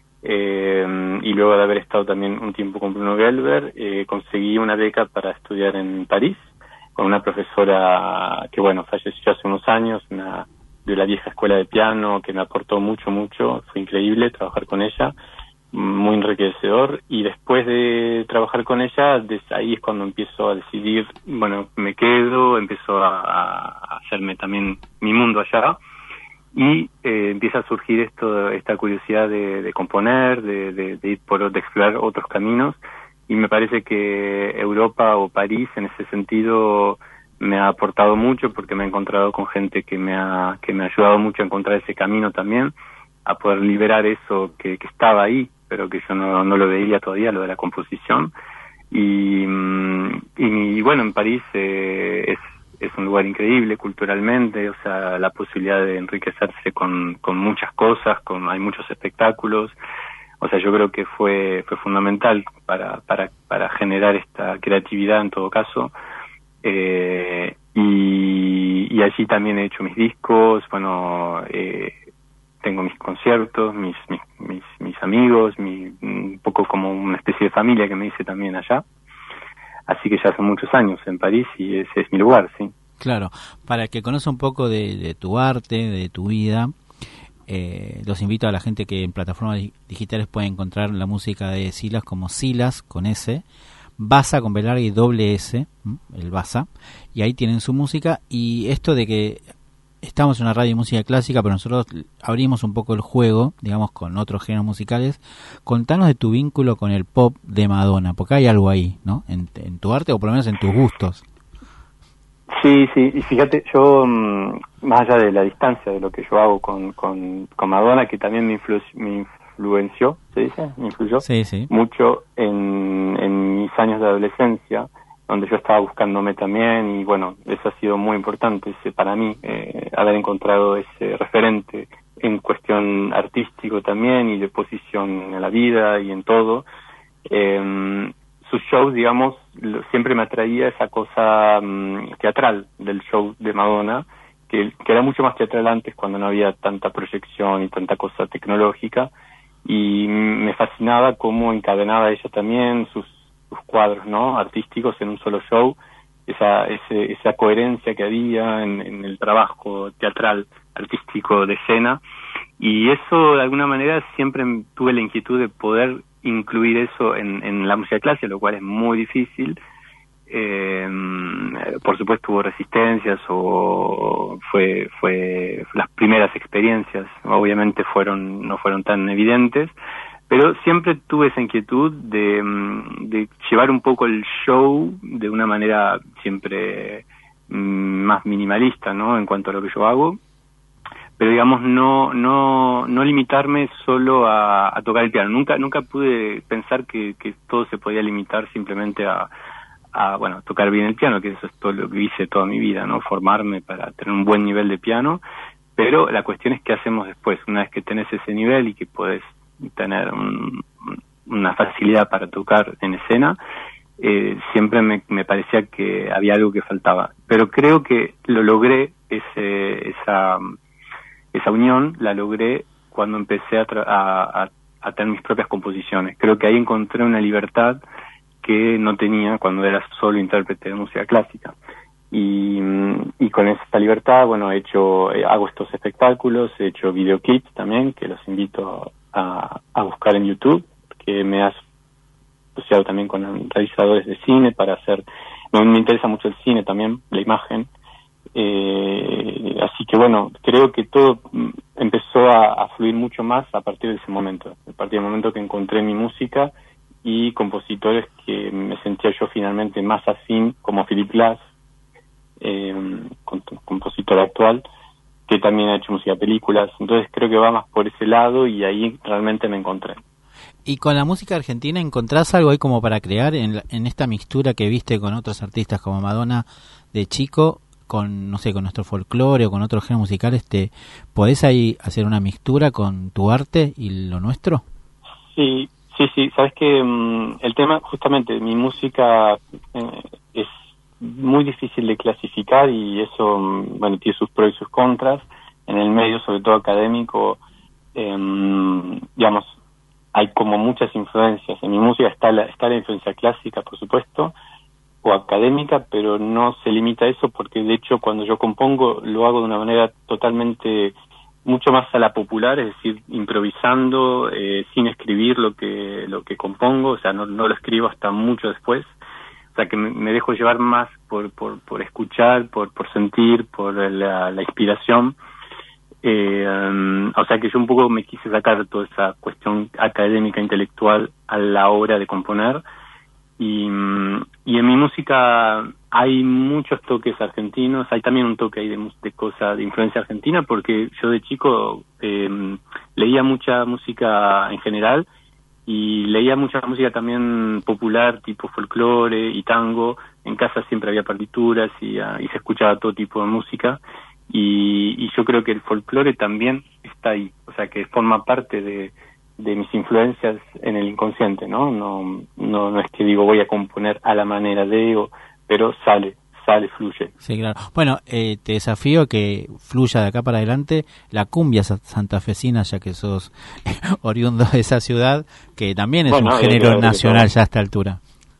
eh, y luego de haber estado también un tiempo con Bruno Gelber, eh, conseguí una beca para estudiar en París, con una profesora que, bueno, falleció hace unos años, una de la vieja escuela de piano, que me aportó mucho, mucho, fue increíble trabajar con ella, muy enriquecedor, y después de trabajar con ella, desde ahí es cuando empiezo a decidir, bueno, me quedo, empiezo a, a hacerme también mi mundo allá, y eh, empieza a surgir esto, esta curiosidad de, de componer, de, de, de ir por, de explorar otros caminos, y me parece que Europa o París en ese sentido me ha aportado mucho, porque me he encontrado con gente que me ha, que me ha ayudado mucho a encontrar ese camino también, a poder liberar eso que, que estaba ahí, pero que yo no, no lo veía todavía, lo de la composición. Y, y, y bueno, en París eh, es, es un lugar increíble culturalmente, o sea, la posibilidad de enriquecerse con, con muchas cosas, con hay muchos espectáculos, o sea, yo creo que fue fue fundamental para para para generar esta creatividad en todo caso. Eh, y, y allí también he hecho mis discos, bueno, eh, tengo mis conciertos, mis mis mis, mis amigos, mi, un poco como una especie de familia que me hice también allá. Así que ya hace muchos años en París y ese es mi lugar, sí. Claro, para que conozca un poco de, de tu arte, de tu vida, eh, los invito a la gente que en plataformas digitales puede encontrar la música de Silas como Silas con S, Basa con B larga y doble S, el Basa, y ahí tienen su música. Y esto de que estamos en una radio de música clásica, pero nosotros abrimos un poco el juego, digamos, con otros géneros musicales. Contanos de tu vínculo con el pop de Madonna, porque hay algo ahí, ¿no? En, en tu arte, o por lo menos en tus gustos. Sí, sí, y fíjate, yo, mmm, más allá de la distancia de lo que yo hago con, con, con Madonna, que también me, influ, me influenció, ¿se dice? Me influyó sí, sí. mucho en, en mis años de adolescencia, donde yo estaba buscándome también, y bueno, eso ha sido muy importante ese, para mí, eh, haber encontrado ese referente en cuestión artístico también, y de posición en la vida y en todo. Eh, sus shows, digamos, lo, siempre me atraía esa cosa um, teatral del show de Madonna, que, que era mucho más teatral antes, cuando no había tanta proyección y tanta cosa tecnológica, y me fascinaba cómo encadenaba ella también sus sus cuadros, ¿no?, artísticos en un solo show, esa ese, esa coherencia que había en, en el trabajo teatral, artístico de escena, y eso de alguna manera siempre tuve la inquietud de poder incluir eso en, en la música clásica, lo cual es muy difícil. Eh, por supuesto hubo resistencias, o fue fue las primeras experiencias obviamente fueron no fueron tan evidentes, pero siempre tuve esa inquietud de, de llevar un poco el show de una manera siempre más minimalista, ¿no?, en cuanto a lo que yo hago, pero digamos no no no limitarme solo a, a tocar el piano. Nunca nunca pude pensar que, que todo se podía limitar simplemente a, a bueno tocar bien el piano, que eso es todo lo que hice toda mi vida, ¿no?, formarme para tener un buen nivel de piano, pero la cuestión es qué hacemos después, una vez que tenés ese nivel y que podés tener un, una facilidad para tocar en escena, eh, siempre me, me parecía que había algo que faltaba. Pero creo que lo logré, ese, esa, esa unión la logré cuando empecé a, tra- a, a, a tener mis propias composiciones. Creo que ahí encontré una libertad que no tenía cuando era solo intérprete de música clásica. Y, y con esta libertad, bueno, he hecho, eh, hago estos espectáculos, he hecho videoclips también, que los invito a, a buscar en YouTube, que me has asociado también con realizadores de cine para hacer, me, me interesa mucho el cine también, la imagen, eh, así que bueno, creo que todo empezó a, a fluir mucho más a partir de ese momento, a partir del momento que encontré mi música y compositores que me sentía yo finalmente más afín, como Philip Glass, eh, compositor actual, que también ha hecho música de películas. Entonces creo que va más por ese lado y ahí realmente me encontré. ¿Y con la música argentina encontrás algo ahí como para crear en, la, en esta mixtura que viste con otros artistas como Madonna de chico, con, no sé, con nuestro folclore o con otros géneros musicales? ¿Te podés ahí hacer una mixtura con tu arte y lo nuestro? Sí, sí, sí. Sabes que um, el tema, justamente, mi música eh, es muy difícil de clasificar y eso, um, bueno, tiene sus pros y sus contras. En el medio, sobre todo académico, eh, digamos, hay como muchas influencias. En mi música está la, está la influencia clásica, por supuesto, o académica, pero no se limita a eso porque, de hecho, cuando yo compongo, lo hago de una manera totalmente, mucho más a la popular, es decir, improvisando, eh, sin escribir lo que lo que compongo, o sea, no, no lo escribo hasta mucho después. O sea, que me, me dejo llevar más por por, por escuchar, por por sentir, por la, la inspiración. Eh, um, o sea que yo un poco me quise sacar toda esa cuestión académica, intelectual a la hora de componer. Y, y en mi música hay muchos toques argentinos, hay también un toque ahí de, de cosa de influencia argentina, porque yo de chico eh, leía mucha música en general y leía mucha música también popular, tipo folclore y tango. En casa siempre había partituras y, uh, y se escuchaba todo tipo de música. Y, y yo creo que el folclore también está ahí, o sea que forma parte de, de mis influencias en el inconsciente, ¿no? No, no, no es que digo voy a componer a la manera de, o, pero sale, sale, fluye. Sí, claro. Bueno, eh, te desafío que fluya de acá para adelante la cumbia santafesina, ya que sos oriundo de esa ciudad, que también es bueno, un género nacional ya a esta altura.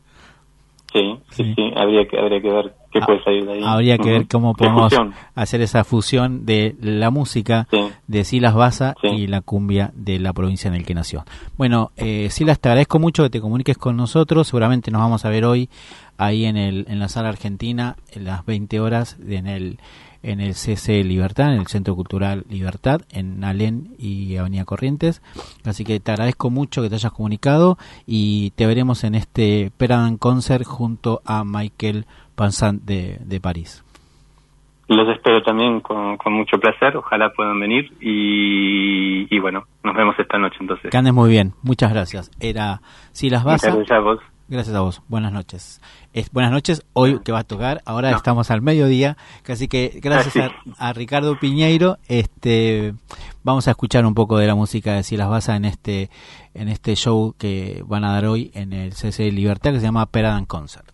Sí, sí, sí, sí, habría que habría que ver qué puede salir de ahí. Habría que uh-huh. ver cómo podemos hacer esa fusión de la música sí. de Silas Baza sí. y la cumbia de la provincia en el que nació. Bueno, eh, Silas, te agradezco mucho que te comuniques con nosotros. Seguramente nos vamos a ver hoy ahí en el en la sala argentina en las veinte horas en el en el C C Libertad, en el Centro Cultural Libertad, en Alén y Avenida Corrientes. Así que te agradezco mucho que te hayas comunicado y te veremos en este Peradan Concert junto a Michael Pansant de, de París. Los espero también con, con mucho placer, ojalá puedan venir y, y bueno, nos vemos esta noche entonces. Que andes muy bien, muchas gracias. Era Silas Baza. Muchas gracias a vos. Gracias a vos. Buenas noches. Es, buenas noches. Hoy que va a tocar. Ahora no. estamos al mediodía. Así que gracias ah, sí. a, a Ricardo Piñeiro. Este, vamos a escuchar un poco de la música de Silas Baza en este, en este show que van a dar hoy en el C C Libertad, que se llama Peradan Concert.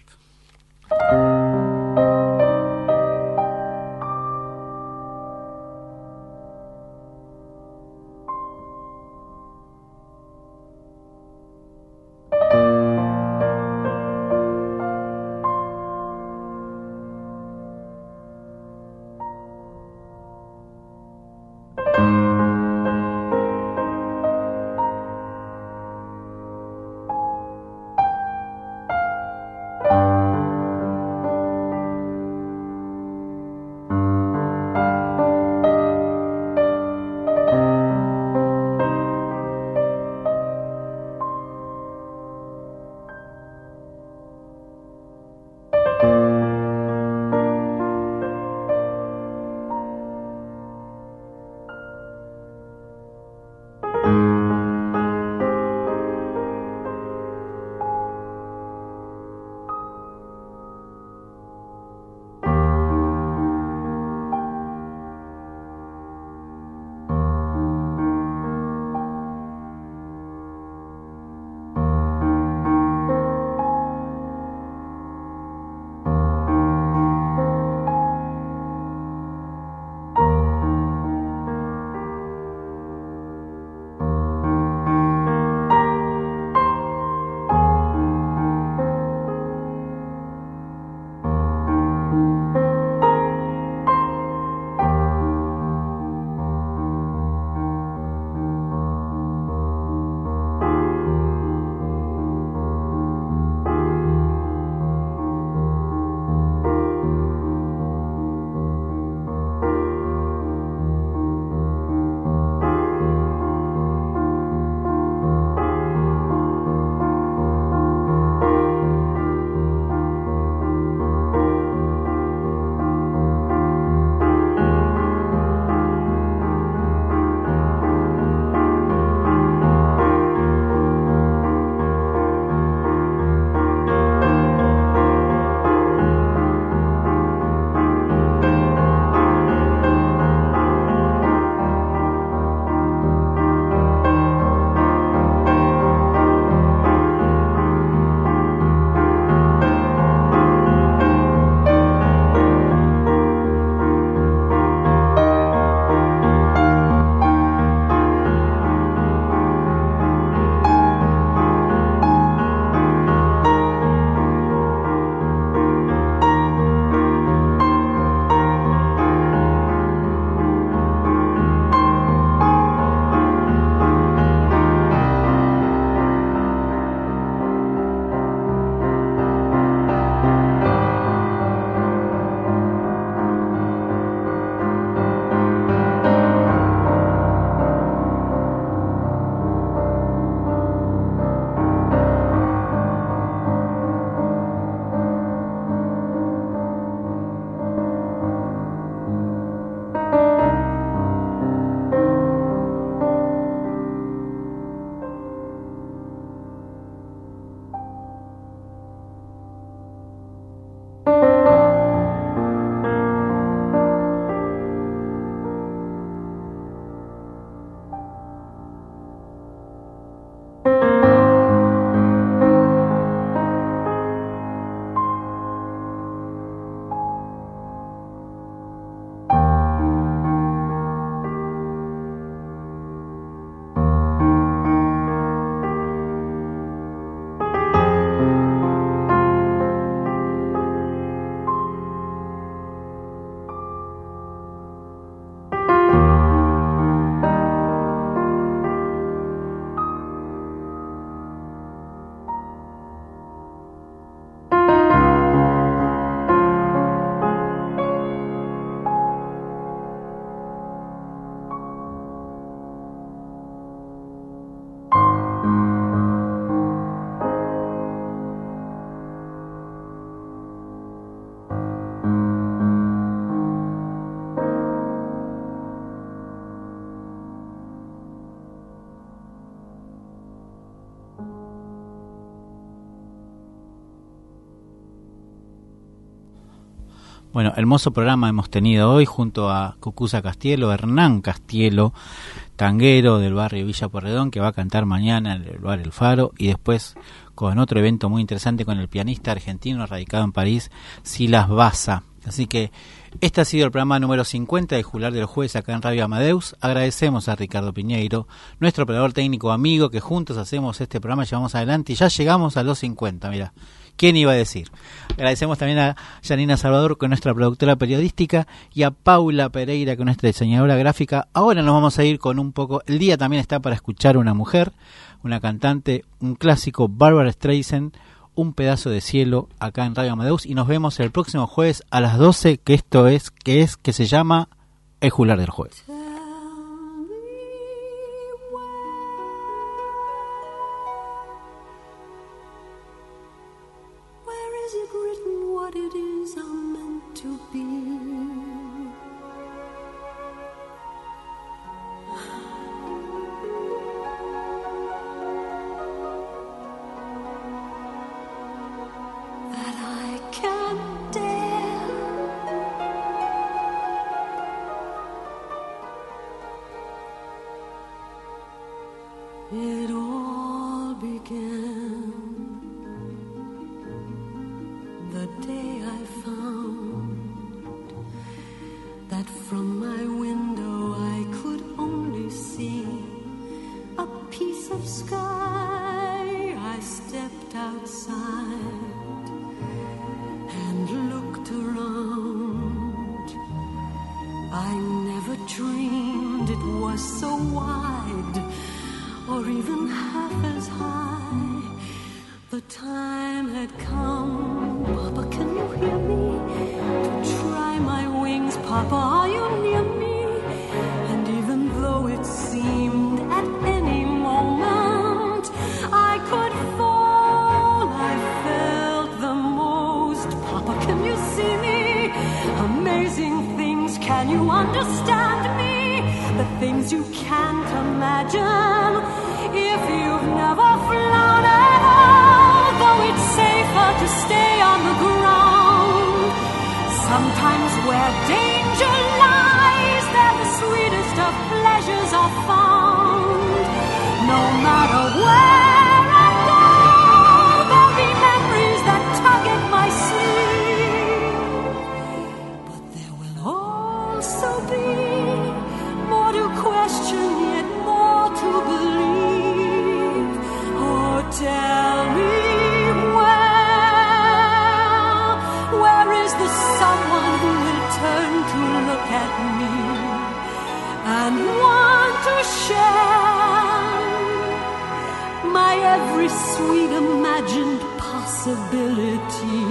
Bueno, hermoso programa hemos tenido hoy junto a Cucuza Castielo, Hernán Castielo, tanguero del barrio Villa Porredón, que va a cantar mañana en el bar El Faro, y después con otro evento muy interesante con el pianista argentino radicado en París, Silas Baza. Así que este ha sido el programa número cincuenta de Jular de los Jueves acá en Radio Amadeus. Agradecemos a Ricardo Piñeiro, nuestro operador técnico amigo, que juntos hacemos este programa, llevamos adelante y ya llegamos a los cincuenta, mira. ¿Quién iba a decir? Agradecemos también a Janina Salvador, que es nuestra productora periodística, y a Paula Pereira, que es nuestra diseñadora gráfica. Ahora nos vamos a ir con un poco... El día también está para escuchar una mujer, una cantante, un clásico, Barbra Streisand, Un pedazo de cielo, acá en Radio Amadeus. Y nos vemos el próximo jueves a las doce, que esto es, que es, que se llama El Jular del Jueves. It all began the day I found that from my window I could only see a piece of sky. I stepped outside and looked around. I never dreamed it was so wide, or even half as high. The time had come, Papa, can you hear me? To try my wings, Papa, are you near me? And even though it seemed at any moment I could fall, I felt the most. Papa, can you see me? Amazing things, can you understand me? The things you can't imagine if you've never flown at all. Though it's safer to stay on the ground, sometimes where danger lies, there the sweetest of pleasures are found. No matter where I go, there'll be memories that tug at my sleeve, but there will also be more to question, yet more to believe. Oh, tell me where, where is the someone who will turn to look at me and want to share my every sweet imagined possibility?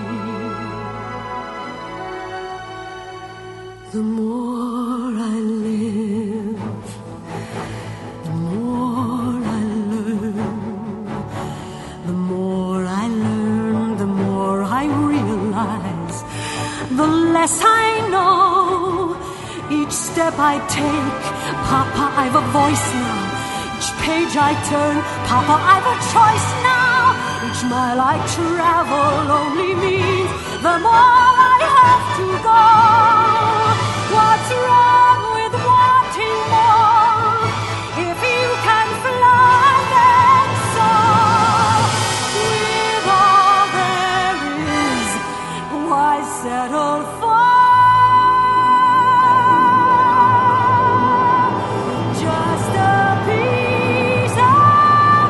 The more I live, the more I learn. The more I learn, the more I realize, the less I know. Each step I take, Papa, I've a voice now. Each page I turn, Papa, I've a choice now. Each mile I travel only means the more I have to go. What's wrong with wanting more? If you can fly, then soar. With all there is, why settle for just a piece of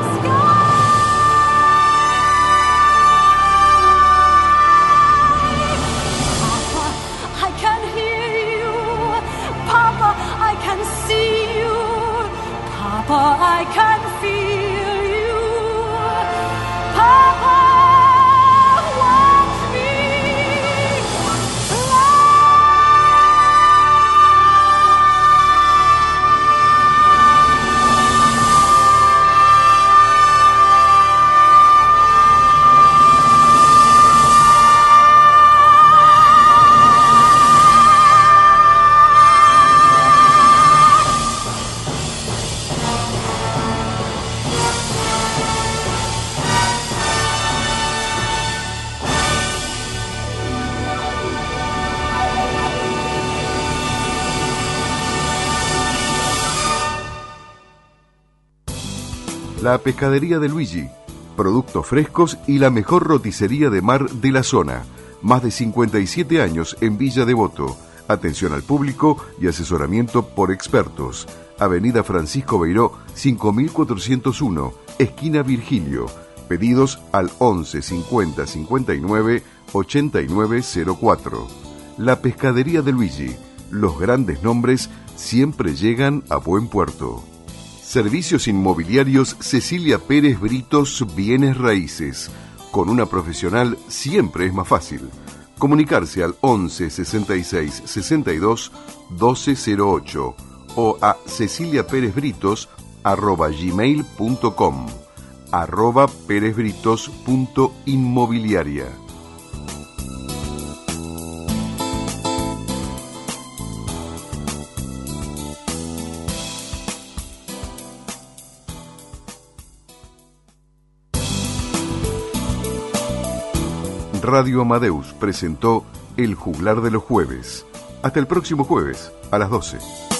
sky? Papa, I can La Pescadería de Luigi, productos frescos y la mejor roticería de mar de la zona. Más de cincuenta y siete años en Villa Devoto. Atención al público y asesoramiento por expertos. Avenida Francisco Beiró, cinco mil cuatrocientos uno, esquina Virgilio. Pedidos al once cincuenta cincuenta y nueve ochenta y nueve cero cuatro. La Pescadería de Luigi. Los grandes nombres siempre llegan a buen puerto. Servicios inmobiliarios Cecilia Pérez Britos Bienes Raíces. Con una profesional siempre es más fácil. Comunicarse al once sesenta y seis sesenta y dos doce cero ocho o a ceciliaperezbritos arroba gmail punto com, arroba perezbritos punto inmobiliaria. Radio Amadeus presentó El Juglar de los Jueves. Hasta el próximo jueves, a las doce.